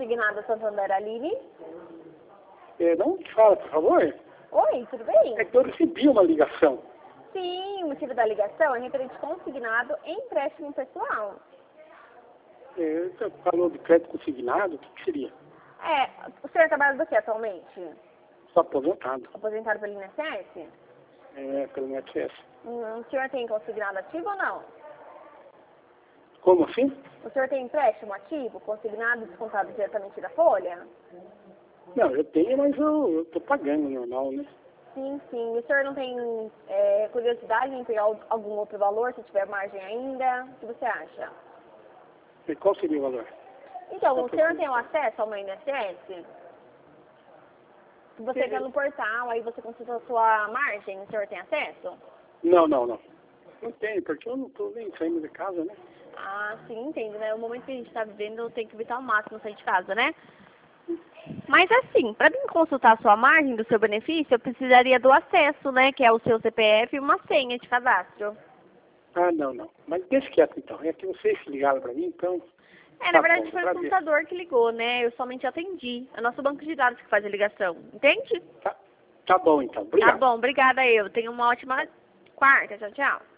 consignado Santander Aline? Não fala, por favor. Oi, tudo bem? É que eu recebi uma ligação. Sim, o motivo da ligação é referente consignado em empréstimo pessoal. Você falou de crédito consignado, o que seria? O senhor trabalha do que atualmente? Sou aposentado. Aposentado pelo INSS? Pelo INSS. O senhor tem consignado ativo ou não? Como assim? O senhor tem empréstimo ativo, consignado, descontado diretamente da folha? Não, eu tenho, mas eu tô pagando normal, né? Sim, sim. O senhor não tem curiosidade em pegar algum outro valor, se tiver margem ainda? O que você acha? E qual seria o valor? Então, o senhor tem o acesso ao meu INSS? Se você quer no portal, aí você consulta a sua margem, o senhor tem acesso? Não. Não tenho, porque eu não tô nem saindo de casa, né? Ah, sim, entendo, né? O momento que a gente está vivendo, tem que evitar ao máximo sair de casa, né? Mas assim, para mim consultar a sua margem do seu benefício, eu precisaria do acesso, né? Que é o seu CPF e uma senha de cadastro. Não. Mas deixa quieto então. É que vocês ligaram para mim, então... Na verdade foi o computador que ligou, né? Eu somente atendi. É o nosso banco de dados que faz a ligação, entende? Tá bom então. Obrigado. Tá bom, obrigada eu. Tenha uma ótima quarta. Tchau, tchau.